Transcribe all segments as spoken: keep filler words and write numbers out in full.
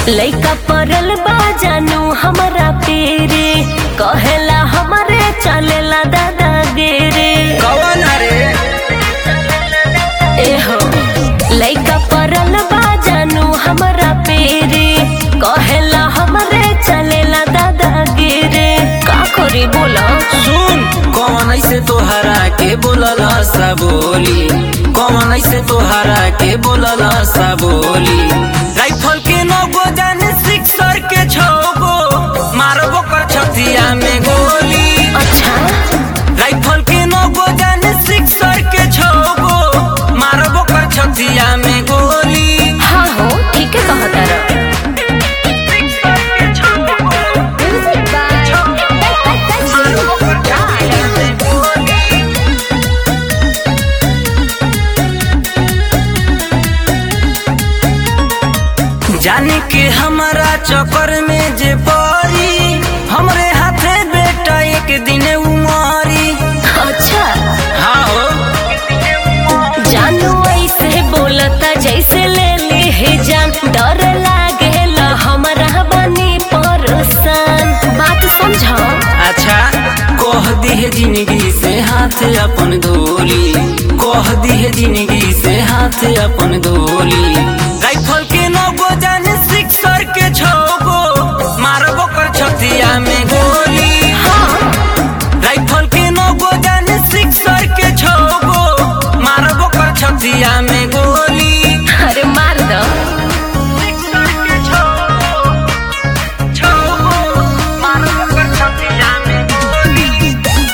लइका परल बा जानू हमारा पेरे कहेला हमारे चलेला दादा गेरे कौन रे एहो लइका परल बा जानू हमारा पेरे कहेला हमारे चलेला दादा गेरे का करी बोला सुन कौन ऐसे तोहरा के बोलला सा बोली कौन ऐसे तोहरा के बोलला सा बोली राइफल के नगो जाने सिक्सर के छगो मारबो कर छतिया में गोली। अच्छा राइफल के नगो जाने सिक्सर के छगो मारबो कर छतिया में गोली। हाँ हो ठीक है कहता रहा जाने के हमारा चक्कर में जे परी हमरे हाथे बेटा एक दिन उमारी। अच्छा हाँ हो जानू ऐसे बोलता जैसे ले ले हे जान डर लागेला हमारा बनी परेशान बात समझो। अच्छा कह दी है जिंदगी से हाथ अपन धोली कह दी है जिंदगी से हाथ अपन धोली। राइफल के नगो जाने सिक्सर के छगो मारबो कर छतिया में गोली। हाँ राइफल के नगो जाने सिक्सर के छगो मारबो कर छतिया में गोली। अरे मार दो सिक्सर के छगो छगो मारबो कर छतिया में गोली।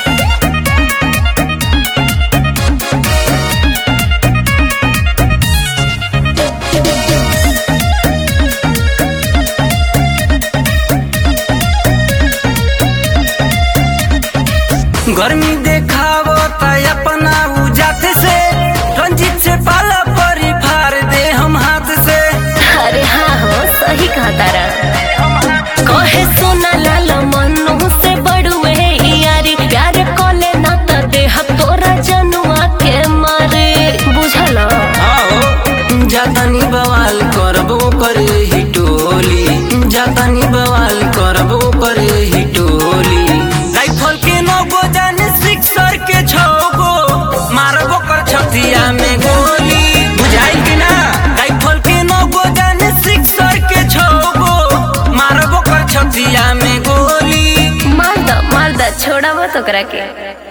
गर्मी देखावो त अपना उजात से रंजित से पाला परी फार दे हम हाथ से। अरे हाँ हो सही कहता रहा कहे सुना लाल मनु से बड़ुए यारी प्यार कोले ना त देह तोरा जनुआ के मारे बुझल। आओ जातानी बवाल करबो करे ही टोली जातानी बवाल करबो करे ही टोली। राइफल के नगो जाने सिक्सर के छगो मारबो कर छतिया में गोली। बुझाई कि ना राइफल के नगो जाने सिक्सर के छगो मारबो कर छतिया में गोली। मार द मार द छोड़ा मत ओकरा के।